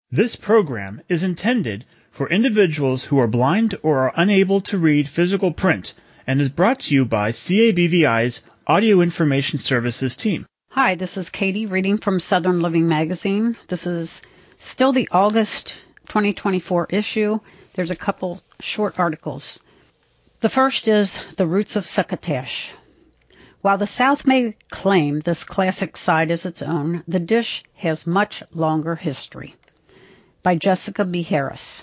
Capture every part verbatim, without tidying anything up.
This program is intended for individuals who are blind or are unable to read physical print and is brought to you by C A B V I's Audio Information Services team. Hi, this is Katie reading from Southern Living Magazine. This is still the August twenty twenty-four issue. There's a couple short articles. The first is The Roots of Succotash. While the South may claim this classic side as its own, the dish has much longer history. By Jessica B. Harris.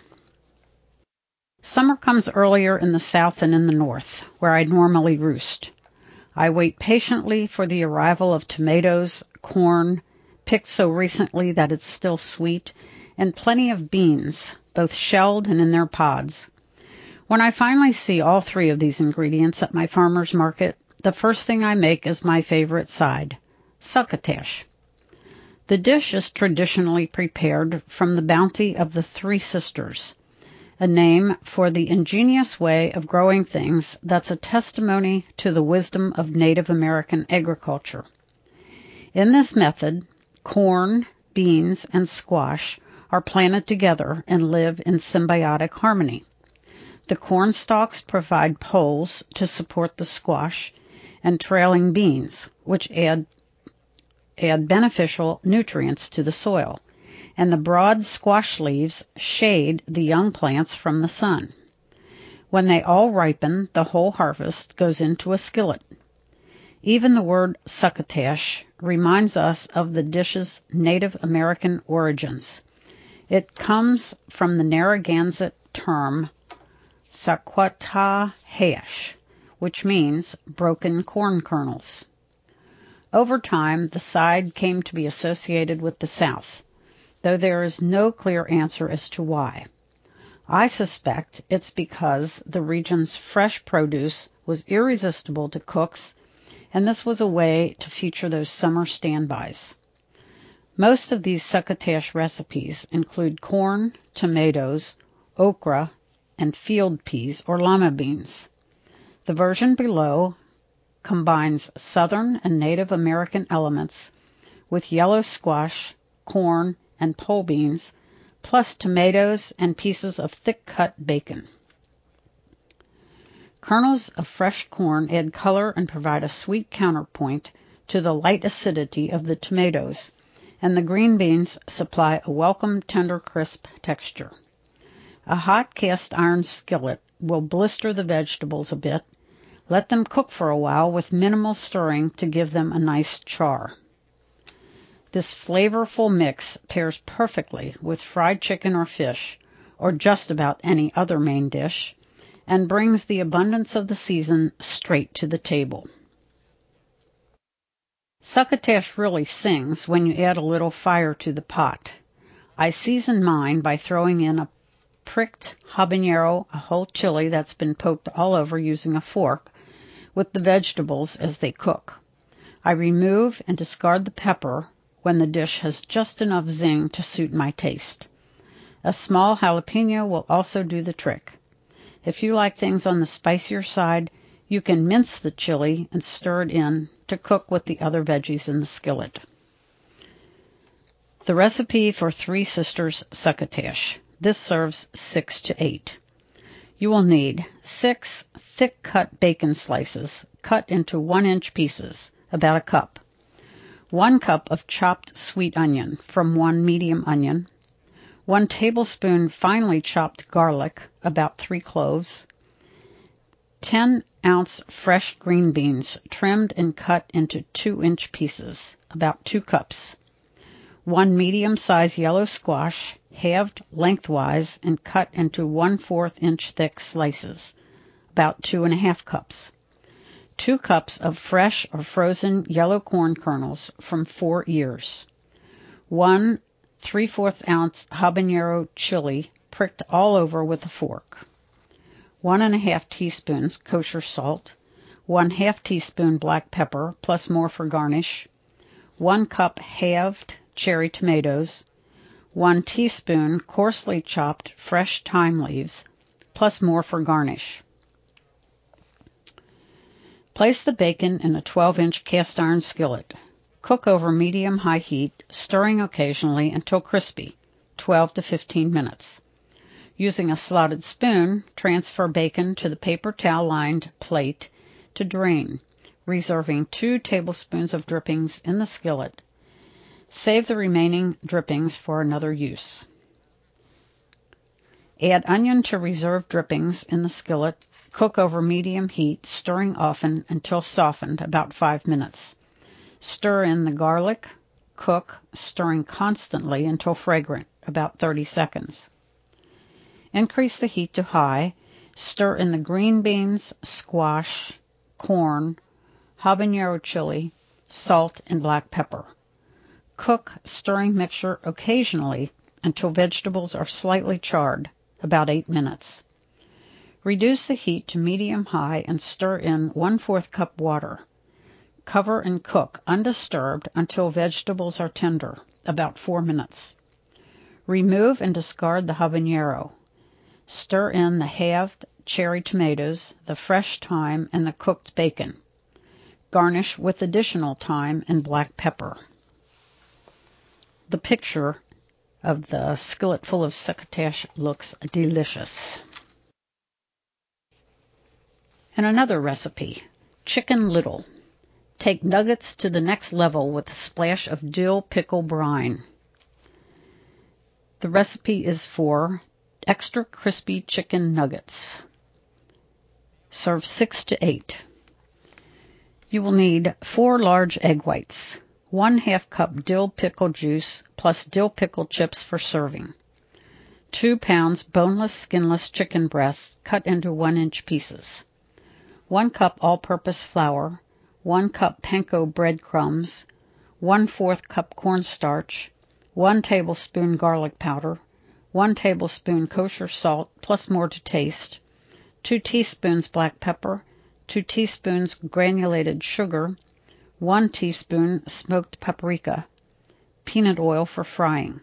Summer comes earlier in the South than in the North, where I normally roost. I wait patiently for the arrival of tomatoes, corn, picked so recently that it's still sweet, and plenty of beans, both shelled and in their pods. When I finally see all three of these ingredients at my farmer's market, the first thing I make is my favorite side, succotash. The dish is traditionally prepared from the bounty of the Three Sisters, a name for the ingenious way of growing things that's a testimony to the wisdom of Native American agriculture. In this method, corn, beans, and squash are planted together and live in symbiotic harmony. The corn stalks provide poles to support the squash and trailing beans, which add, add beneficial nutrients to the soil, and the broad squash leaves shade the young plants from the sun. When they all ripen, the whole harvest goes into a skillet. Even the word succotash reminds us of the dish's Native American origins. It comes from the Narragansett term saquatah-hash, which means broken corn kernels. Over time, the side came to be associated with the South, though there is no clear answer as to why. I suspect it's because the region's fresh produce was irresistible to cooks, and this was a way to feature those summer standbys. Most of these succotash recipes include corn, tomatoes, okra, and field peas or lima beans. The version below combines Southern and Native American elements with yellow squash, corn, and pole beans, plus tomatoes and pieces of thick-cut bacon. Kernels of fresh corn add color and provide a sweet counterpoint to the light acidity of the tomatoes, and the green beans supply a welcome tender crisp texture. A hot cast iron skillet will blister the vegetables a bit. Let them cook for a while with minimal stirring to give them a nice char. This flavorful mix pairs perfectly with fried chicken or fish, or just about any other main dish, and brings the abundance of the season straight to the table. Succotash really sings when you add a little fire to the pot. I season mine by throwing in a pricked habanero, a whole chili that's been poked all over using a fork, with the vegetables as they cook. I remove and discard the pepper when the dish has just enough zing to suit my taste. A small jalapeno will also do the trick. If you like things on the spicier side, you can mince the chili and stir it in to cook with the other veggies in the skillet. The recipe for Three Sisters succotash. This serves six to eight. You will need six thick-cut bacon slices cut into one-inch pieces, about a cup, one cup of chopped sweet onion from one medium onion, one tablespoon finely chopped garlic, about three cloves, ten ounce fresh green beans trimmed and cut into two-inch pieces, about two cups, one medium-sized yellow squash, halved lengthwise and cut into one-fourth inch thick slices, about two and a half cups, two cups of fresh or frozen yellow corn kernels from four ears, one three-fourths ounce habanero chili pricked all over with a fork, one and a half teaspoons kosher salt, one half teaspoon black pepper plus more for garnish, one cup halved cherry tomatoes, one teaspoon coarsely chopped fresh thyme leaves, plus more for garnish. Place the bacon in a twelve-inch cast iron skillet. Cook over medium-high heat, stirring occasionally until crispy, twelve to fifteen minutes. Using a slotted spoon, transfer bacon to the paper towel-lined plate to drain, reserving two tablespoons of drippings in the skillet. Save the remaining drippings for another use. Add onion to reserved drippings in the skillet. Cook over medium heat, stirring often until softened, about five minutes. Stir in the garlic. Cook, stirring constantly until fragrant, about thirty seconds. Increase the heat to high. Stir in the green beans, squash, corn, habanero chili, salt, and black pepper. Cook, stirring mixture occasionally until vegetables are slightly charred, about eight minutes. Reduce the heat to medium-high and stir in one-fourth cup water. Cover and cook undisturbed until vegetables are tender, about four minutes. Remove and discard the habanero. Stir in the halved cherry tomatoes, the fresh thyme, and the cooked bacon. Garnish with additional thyme and black pepper. The picture of the skillet full of succotash looks delicious. And another recipe, Chicken Little. Take nuggets to the next level with a splash of dill pickle brine. The recipe is for extra crispy chicken nuggets. Serve six to eight. You will need four large egg whites, one half cup dill pickle juice plus dill pickle chips for serving, two pounds boneless, skinless chicken breasts cut into one-inch pieces, one cup all-purpose flour, one cup panko breadcrumbs, one-fourth cup cornstarch, one tablespoon garlic powder, one tablespoon kosher salt plus more to taste, two teaspoons black pepper, two teaspoons granulated sugar, one teaspoon smoked paprika, peanut oil for frying.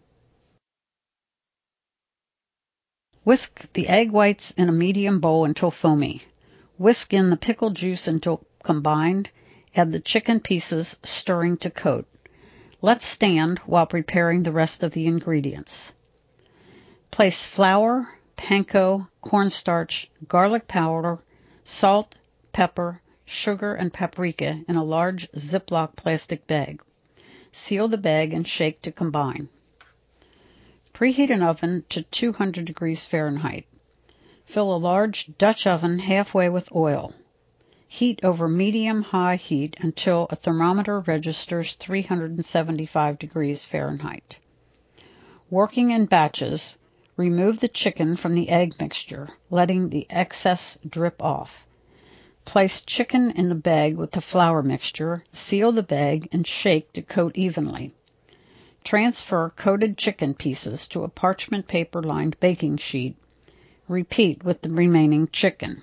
Whisk the egg whites in a medium bowl until foamy. Whisk in the pickle juice until combined. Add the chicken pieces, stirring to coat. Let stand while preparing the rest of the ingredients. Place flour, panko, cornstarch, garlic powder, salt, pepper, sugar, and paprika in a large Ziploc plastic bag. Seal the bag and shake to combine. Preheat an oven to two hundred degrees Fahrenheit. Fill a large Dutch oven halfway with oil. Heat over medium-high heat until a thermometer registers three hundred seventy-five degrees Fahrenheit. Working in batches, remove the chicken from the egg mixture, letting the excess drip off. Place chicken in the bag with the flour mixture, seal the bag, and shake to coat evenly. Transfer coated chicken pieces to a parchment paper-lined baking sheet. Repeat with the remaining chicken.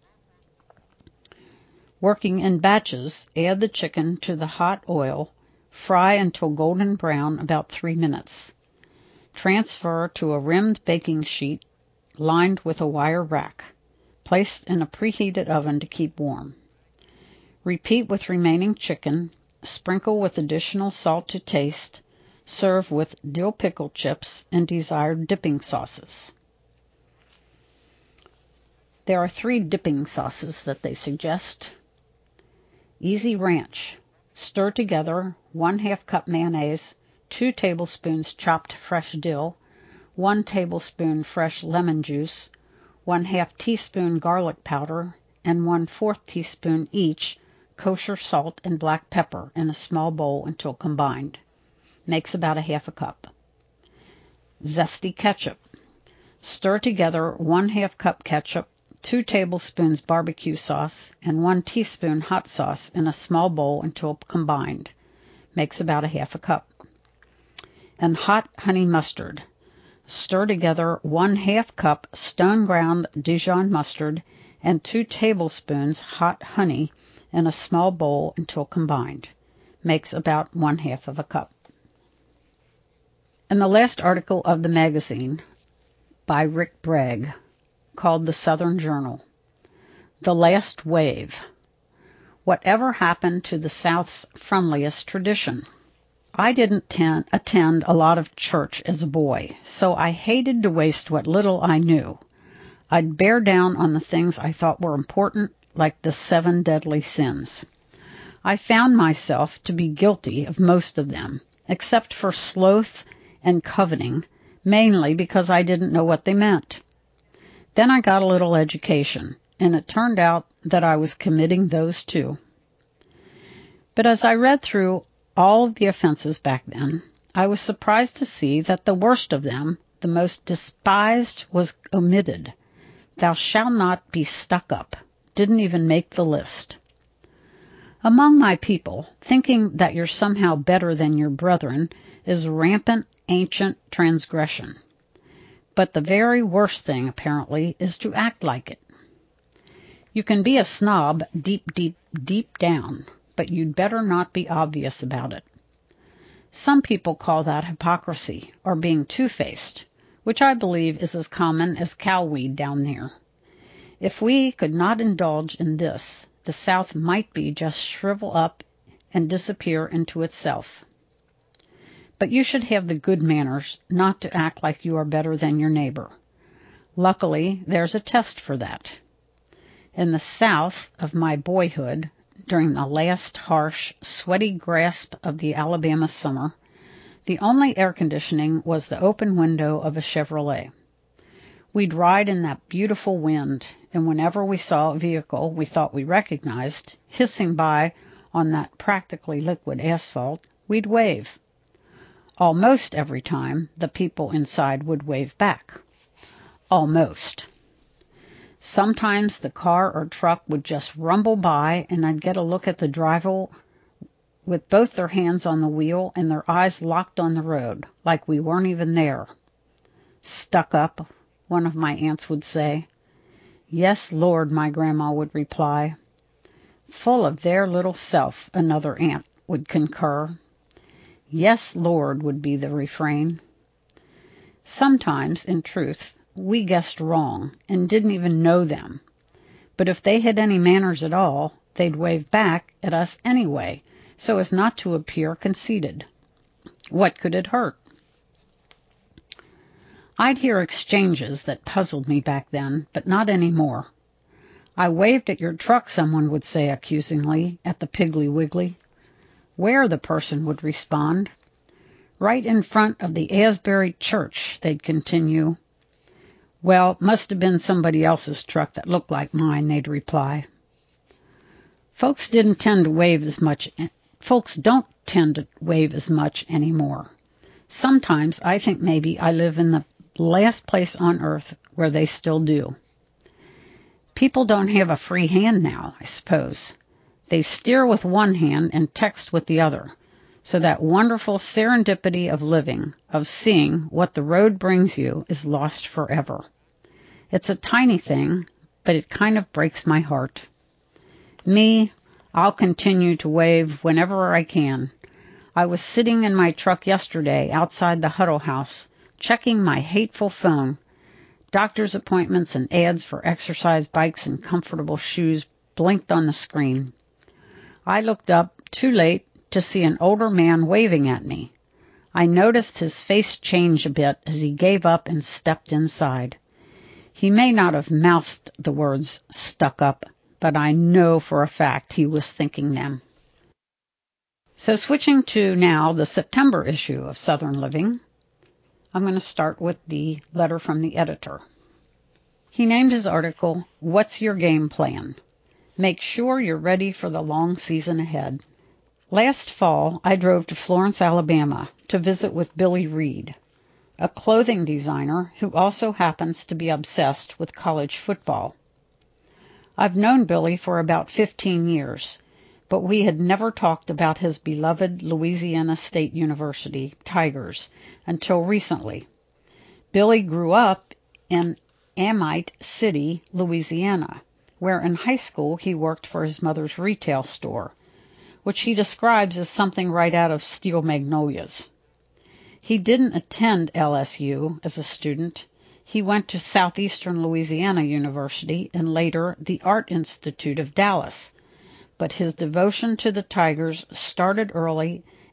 Working in batches, add the chicken to the hot oil. Fry until golden brown, about three minutes. Transfer to a rimmed baking sheet lined with a wire rack. Placed in a preheated oven to keep warm. Repeat with remaining chicken. Sprinkle with additional salt to taste. Serve with dill pickle chips and desired dipping sauces. There are three dipping sauces that they suggest. Easy Ranch. Stir together one half cup mayonnaise, two tablespoons chopped fresh dill, one tablespoon fresh lemon juice, one half teaspoon garlic powder, and one fourth teaspoon each kosher salt and black pepper in a small bowl until combined. Makes about a half a cup. Zesty Ketchup. Stir together one half cup ketchup, two tablespoons barbecue sauce, and one teaspoon hot sauce in a small bowl until combined. Makes about a half a cup. And hot honey mustard. Stir together one half cup stone ground Dijon mustard and two tablespoons hot honey in a small bowl until combined. Makes about one half of a cup. And the last article of the magazine by Rick Bragg, called The Southern Journal. The Last Wave. Whatever happened to the South's friendliest tradition? I didn't ten- attend a lot of church as a boy, so I hated to waste what little I knew. I'd bear down on the things I thought were important, like the seven deadly sins. I found myself to be guilty of most of them, except for sloth and coveting, mainly because I didn't know what they meant. Then I got a little education, and it turned out that I was committing those too. But as I read through all of the offenses back then, I was surprised to see that the worst of them, the most despised, was omitted. Thou shalt not be stuck up, didn't even make the list. Among my people, thinking that you're somehow better than your brethren is rampant ancient transgression. But the very worst thing, apparently, is to act like it. You can be a snob deep, deep, deep down, but you'd better not be obvious about it. Some people call that hypocrisy, or being two-faced, which I believe is as common as cowweed down there. If we could not indulge in this, the South might be just shrivel up and disappear into itself. But you should have the good manners not to act like you are better than your neighbor. Luckily, there's a test for that. In the South of my boyhood, during the last harsh, sweaty grasp of the Alabama summer, the only air conditioning was the open window of a Chevrolet. We'd ride in that beautiful wind, and whenever we saw a vehicle we thought we recognized, hissing by on that practically liquid asphalt, we'd wave. Almost every time, the people inside would wave back. Almost. Sometimes the car or truck would just rumble by, and I'd get a look at the driver with both their hands on the wheel and their eyes locked on the road, like we weren't even there. Stuck up, one of my aunts would say. Yes, Lord, my grandma would reply. Full of their little self, another aunt would concur. Yes, Lord, would be the refrain. Sometimes, in truth, we guessed wrong and didn't even know them. But if they had any manners at all, they'd wave back at us anyway, so as not to appear conceited. What could it hurt? I'd hear exchanges that puzzled me back then, but not anymore. I waved at your truck, someone would say accusingly, at the Piggly Wiggly. Where, the person would respond. Right in front of the Asbury Church, they'd continue. Well, must have been somebody else's truck that looked like mine, they'd reply. Folks didn't tend to wave as much. Folks don't tend to wave as much anymore. Sometimes I think maybe I live in the last place on earth where they still do. People don't have a free hand now, I suppose. They steer with one hand and text with the other. So that wonderful serendipity of living, of seeing what the road brings you, is lost forever. It's a tiny thing, but it kind of breaks my heart. Me, I'll continue to wave whenever I can. I was sitting in my truck yesterday outside the Huddle House, checking my hateful phone. Doctor's appointments and ads for exercise bikes and comfortable shoes blinked on the screen. I looked up, too late, to see an older man waving at me. I noticed his face change a bit as he gave up and stepped inside. He may not have mouthed the words stuck up, but I know for a fact he was thinking them. So switching to now the September issue of Southern Living, I'm going to start with the letter from the editor. He named his article, What's Your Game Plan? Make sure you're ready for the long season ahead. Last fall, I drove to Florence, Alabama, to visit with Billy Reed, a clothing designer who also happens to be obsessed with college football. I've known Billy for about fifteen years, but we had never talked about his beloved Louisiana State University Tigers until recently. Billy grew up in Amite City, Louisiana, where in high school he worked for his mother's retail store, which he describes as something right out of Steel Magnolias. He didn't attend L S U as a student. He went to Southeastern Louisiana University and later the Art Institute of Dallas. But his devotion to the Tigers started early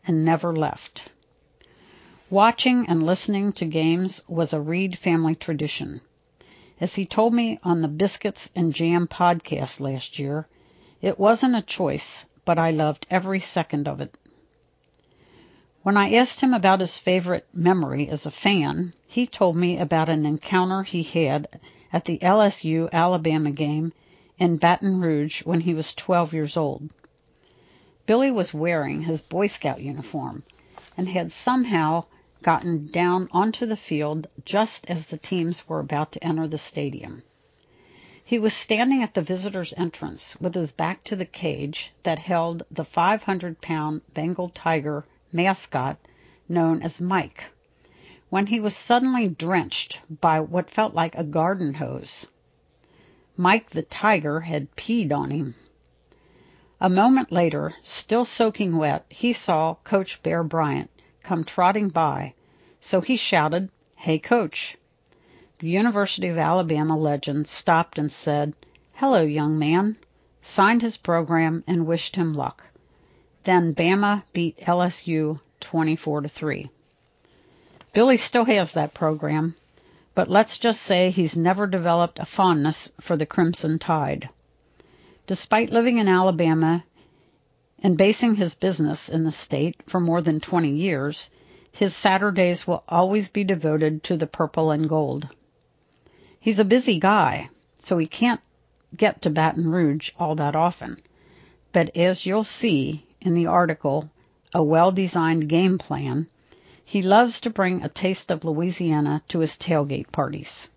and never left. Watching and listening to games was a Reed family tradition. As he told me on the Biscuits and Jam podcast last year, it wasn't a choice, but I loved every second of it. When I asked him about his favorite memory as a fan, he told me about an encounter he had at the L S U-Alabama game in Baton Rouge when he was twelve years old. Billy was wearing his Boy Scout uniform and had somehow gotten down onto the field just as the teams were about to enter the stadium. He was standing at the visitors' entrance with his back to the cage that held the five hundred pound Bengal tiger mascot known as Mike, when he was suddenly drenched by what felt like a garden hose. Mike the tiger had peed on him. A moment later, still soaking wet, he saw Coach Bear Bryant come trotting by, so he shouted, "Hey, Coach." The University of Alabama legend stopped and said, "Hello, young man," signed his program, and wished him luck. Then Bama beat L S U twenty-four to three. Billy still has that program, but let's just say he's never developed a fondness for the Crimson Tide. Despite living in Alabama and basing his business in the state for more than twenty years, his Saturdays will always be devoted to the purple and gold. He's a busy guy, so he can't get to Baton Rouge all that often. But as you'll see in the article, A Well-Designed Game Plan, he loves to bring a taste of Louisiana to his tailgate parties.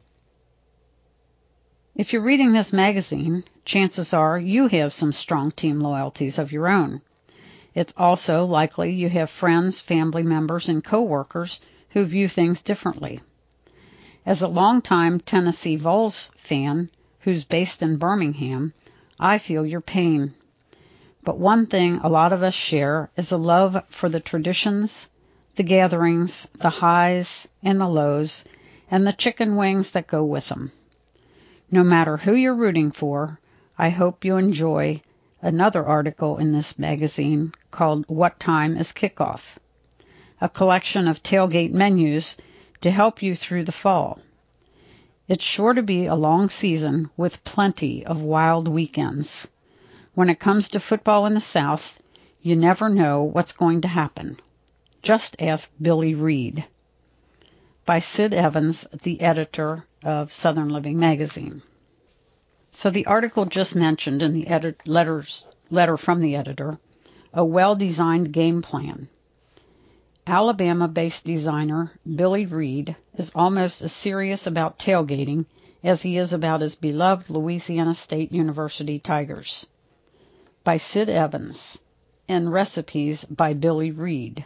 If you're reading this magazine, chances are you have some strong team loyalties of your own. It's also likely you have friends, family members, and coworkers who view things differently. As a longtime Tennessee Vols fan who's based in Birmingham, I feel your pain. But one thing a lot of us share is a love for the traditions, the gatherings, the highs and the lows, and the chicken wings that go with them. No matter who you're rooting for, I hope you enjoy another article in this magazine called What Time is Kickoff? A collection of tailgate menus to help you through the fall. It's sure to be a long season with plenty of wild weekends. When it comes to football in the South, you never know what's going to happen. Just ask Billy Reed. By Sid Evans, the editor of Southern Living magazine. So the article just mentioned in the edit- letters, letter from the editor, A Well-Designed Game Plan. Alabama-based designer Billy Reed is almost as serious about tailgating as he is about his beloved Louisiana State University Tigers. By Sid Evans, and recipes by Billy Reed.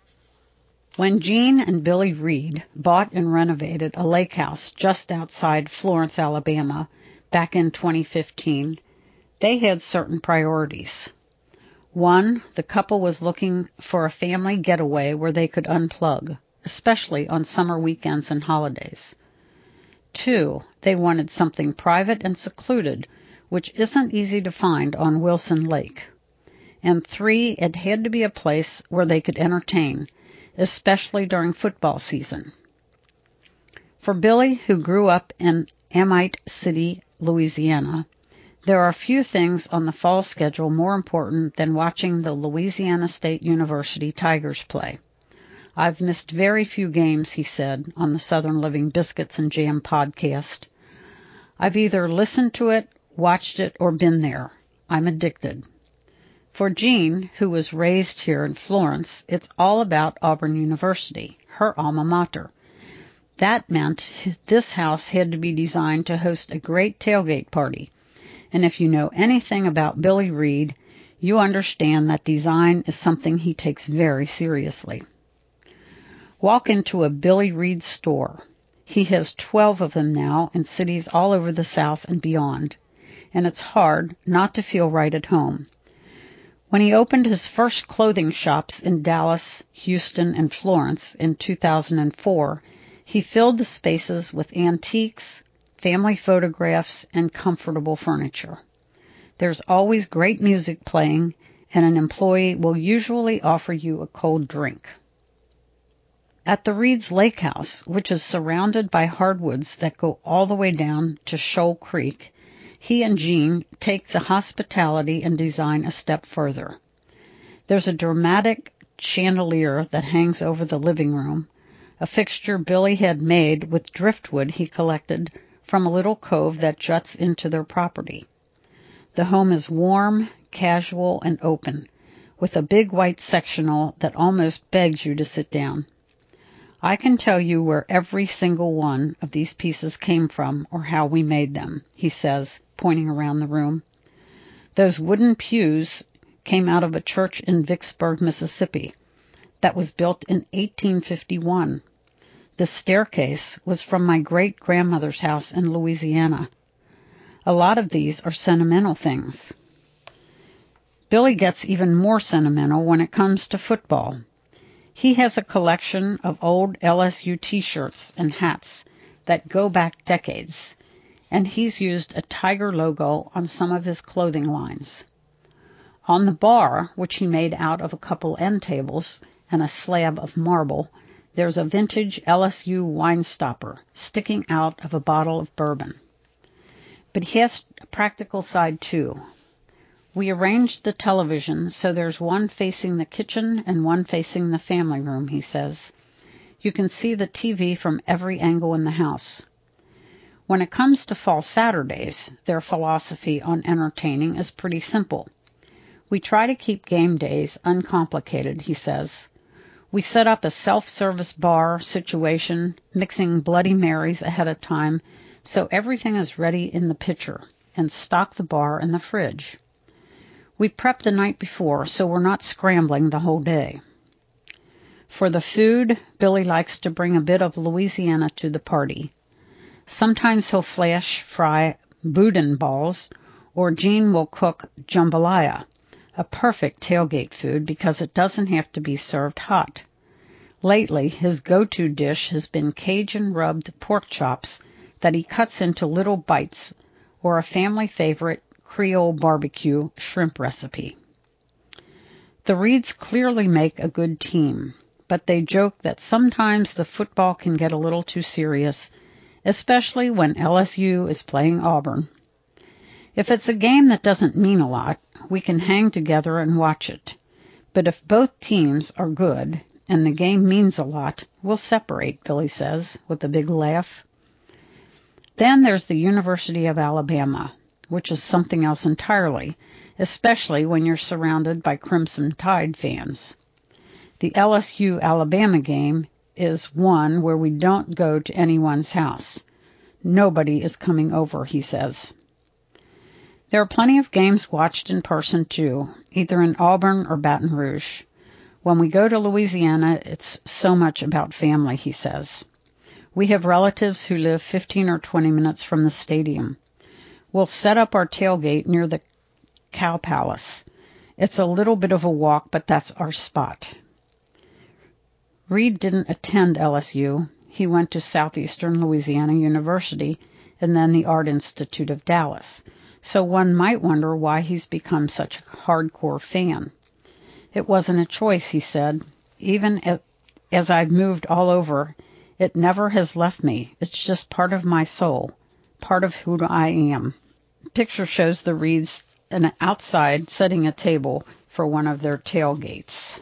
When Gene and Billy Reed bought and renovated a lake house just outside Florence, Alabama, back in twenty fifteen, they had certain priorities. One, the couple was looking for a family getaway where they could unplug, especially on summer weekends and holidays. Two, they wanted something private and secluded, which isn't easy to find on Wilson Lake. And three, it had to be a place where they could entertain, especially during football season. For Billy, who grew up in Amite City, Louisiana, there are few things on the fall schedule more important than watching the Louisiana State University Tigers play. I've missed very few games, he said, on the Southern Living Biscuits and Jam podcast. I've either listened to it, watched it, or been there. I'm addicted. For Jean, who was raised here in Florence, it's all about Auburn University, her alma mater. That meant this house had to be designed to host a great tailgate party. And if you know anything about Billy Reed, you understand that design is something he takes very seriously. Walk into a Billy Reed store. He has twelve of them now in cities all over the South and beyond, and it's hard not to feel right at home. When he opened his first clothing shops in Dallas, Houston, and Florence in two thousand four, he filled the spaces with antiques, family photographs, and comfortable furniture. There's always great music playing, and an employee will usually offer you a cold drink. At the Reed's Lake House, which is surrounded by hardwoods that go all the way down to Shoal Creek, he and Jean take the hospitality and design a step further. There's a dramatic chandelier that hangs over the living room, a fixture Billy had made with driftwood he collected from a little cove that juts into their property. The home is warm, casual, and open, with a big white sectional that almost begs you to sit down. I can tell you where every single one of these pieces came from or how we made them, he says, pointing around the room. Those wooden pews came out of a church in Vicksburg, Mississippi, that was built in eighteen fifty-one. The staircase was from my great-grandmother's house in Louisiana. A lot of these are sentimental things. Billy gets even more sentimental when it comes to football. He has a collection of old L S U T-shirts and hats that go back decades, and he's used a tiger logo on some of his clothing lines. On the bar, which he made out of a couple end tables and a slab of marble, there's a vintage L S U wine stopper sticking out of a bottle of bourbon. But he has a practical side, too. We arranged the television so there's one facing the kitchen and one facing the family room, he says. You can see the T V from every angle in the house. When it comes to fall Saturdays, their philosophy on entertaining is pretty simple. We try to keep game days uncomplicated, he says. We set up a self-service bar situation, mixing Bloody Marys ahead of time, so everything is ready in the pitcher, and stock the bar in the fridge. We prep the night before, so we're not scrambling the whole day. For the food, Billy likes to bring a bit of Louisiana to the party. Sometimes he'll flash fry boudin balls, or Jean will cook jambalaya, a perfect tailgate food because it doesn't have to be served hot. Lately, his go-to dish has been Cajun-rubbed pork chops that he cuts into little bites, or a family favorite Creole barbecue shrimp recipe. The Reeds clearly make a good team, but they joke that sometimes the football can get a little too serious, especially when L S U is playing Auburn. If it's a game that doesn't mean a lot, we can hang together and watch it. But if both teams are good and the game means a lot, we'll separate, Billy says, with a big laugh. Then there's the University of Alabama, which is something else entirely, especially when you're surrounded by Crimson Tide fans. The L S U-Alabama game is one where we don't go to anyone's house. Nobody is coming over, he says. There are plenty of games watched in person, too, either in Auburn or Baton Rouge. When we go to Louisiana, it's so much about family, he says. We have relatives who live fifteen or twenty minutes from the stadium. We'll set up our tailgate near the Cow Palace. It's a little bit of a walk, but that's our spot. Reed didn't attend L S U. He went to Southeastern Louisiana University and then the Art Institute of Dallas. So one might wonder why he's become such a hardcore fan. It wasn't a choice, he said. Even as I've moved all over, it never has left me. It's just part of my soul, part of who I am. The picture shows the Reeds and outside setting a table for one of their tailgates.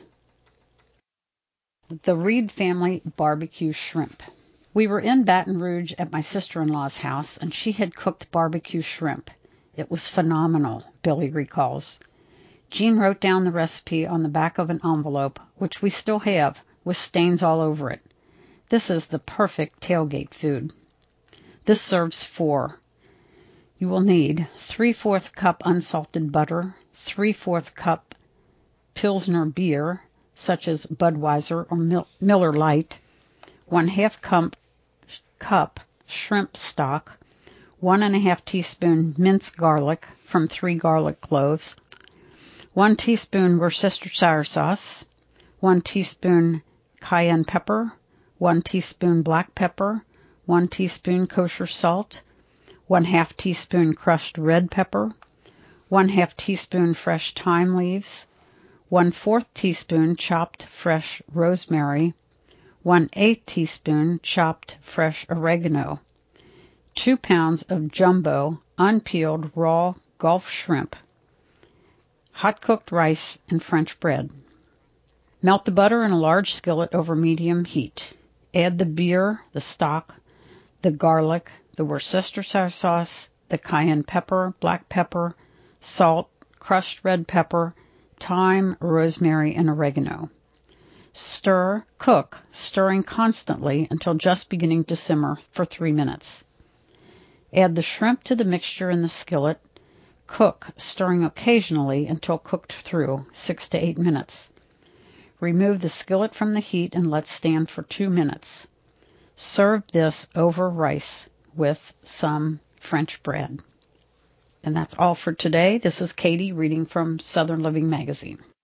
The Reed family barbecue shrimp. We were in Baton Rouge at my sister-in-law's house, and she had cooked barbecue shrimp. It was phenomenal, Billy recalls. Jean wrote down the recipe on the back of an envelope, which we still have, with stains all over it. This is the perfect tailgate food. This serves four. You will need three-fourths cup unsalted butter, three-fourths cup Pilsner beer, such as Budweiser or Mil- Miller Lite, one-half cup, cup shrimp stock, one and a half teaspoon minced garlic from three garlic cloves, one teaspoon Worcestershire sauce, one teaspoon cayenne pepper, one teaspoon black pepper, one teaspoon kosher salt, one half teaspoon crushed red pepper, one half teaspoon fresh thyme leaves, one-fourth teaspoon chopped fresh rosemary, one-eighth teaspoon chopped fresh oregano, two pounds of jumbo unpeeled raw Gulf shrimp, hot cooked rice, and French bread. Melt the butter in a large skillet over medium heat. Add the beer, the stock, the garlic, the Worcestershire sauce, the cayenne pepper, black pepper, salt, crushed red pepper, thyme, rosemary, and oregano. Stir, cook, stirring constantly until just beginning to simmer for three minutes. Add the shrimp to the mixture in the skillet. Cook, stirring occasionally until cooked through, six to eight minutes. Remove the skillet from the heat and let stand for two minutes. Serve this over rice with some French bread. And that's all for today. This is Katie reading from Southern Living Magazine.